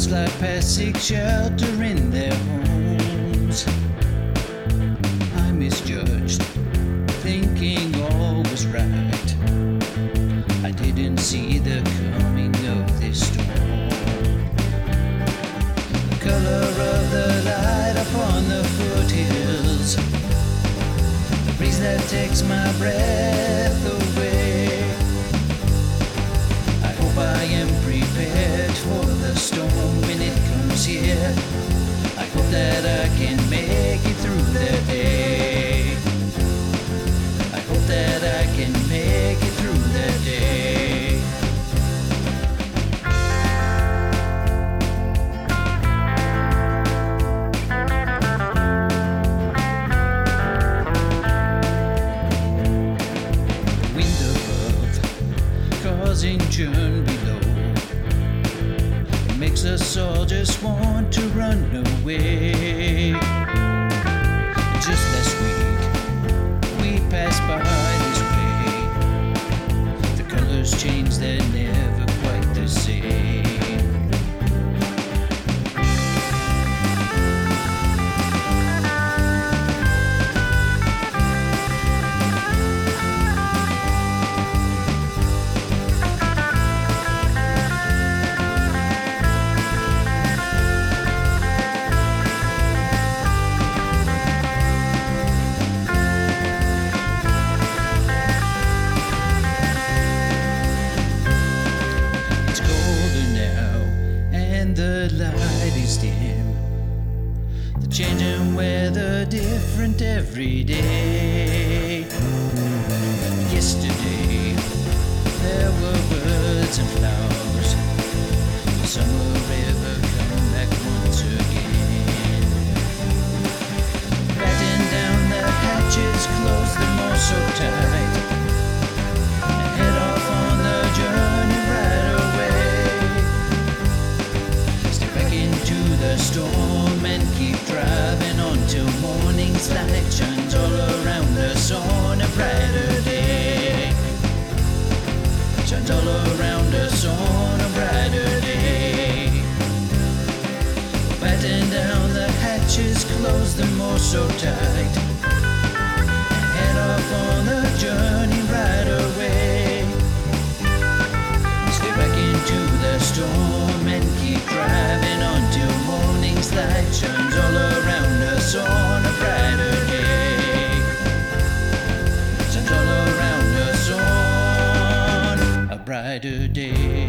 Birds like pests seek shelter in their homes. I misjudged, thinking all was right. I didn't see the coming of this storm. The color of the light upon the foothills, the breeze that takes my breath away. I hope I am prepared for the storm when it comes here. I hope that I can make it through the day. I hope that I can make it through the day. Wind above, causing churn below, makes us all just want to run away. Just last week, we passed by this way. The colors change, they're never quite the same. The light is dim, the changing weather different every day. Yesterday there were birds and flowers. Will summer ever come back once again? Batten down the hatches, close them all so tight, and head off on the journey right away. The storm and keep driving on till morning's light shines all around us on a brighter day. Shines all around us on a brighter day. Batten down the hatches, close them all so tight, and head off on the journey right away. Stay back into the storm and keep driving on till morning's light shines all around us on a brighter day. Shines all around us on a brighter day.